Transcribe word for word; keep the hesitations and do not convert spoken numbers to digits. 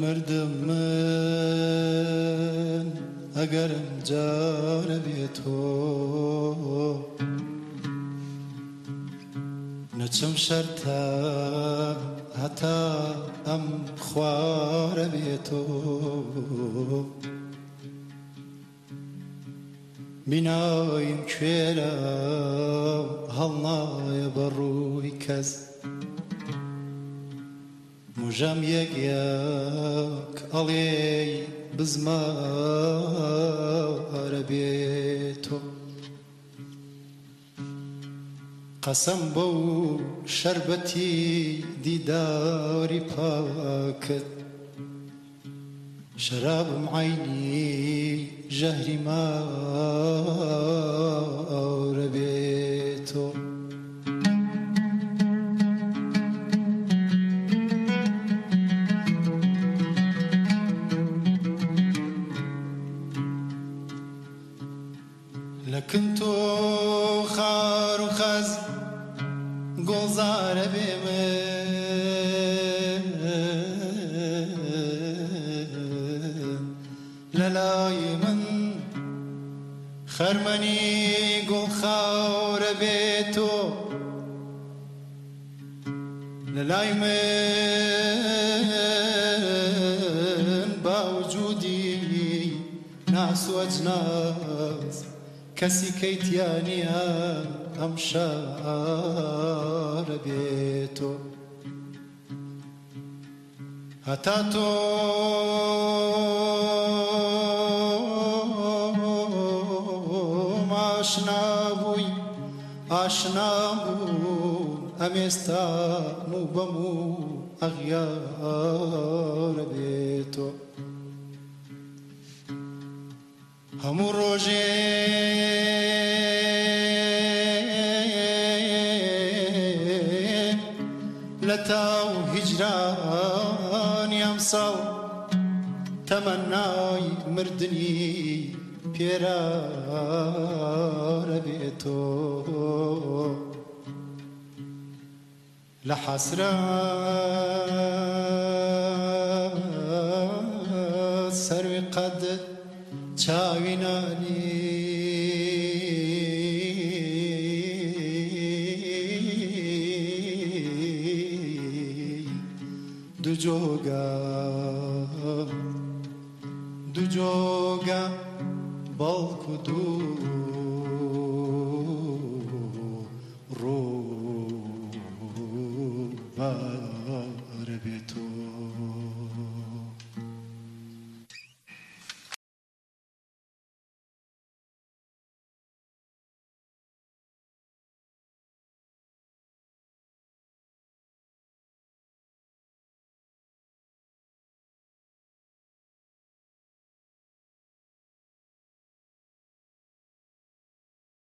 مردم من اگرم جار بی تو نچم شرطم حتی ام خوار بی تو بینایم کوێرە هەڵنایە بەڕووی کەس موژەم یەک یەک ئەڵێ بزمارە بێ تۆ قەسەم بەو شەربەتی دیداری پاکت شرابم عيني جهري ما ربيته لكن تو خار وخز قوزار بيمن للاي من خرمني قول خاور بيتو للاي من باوجودي ناس واجناس كسي كيتياني امشار بيتو هتاتو آشنا بوی آشنا بون امیستانو بمو اغیار بیتو همو روژه لتاو هجرانی امساو تمنای مردنی پیرار بیتو لحسرات سروی قد چاوینانی دو جوگا دو جوگا بالکو دو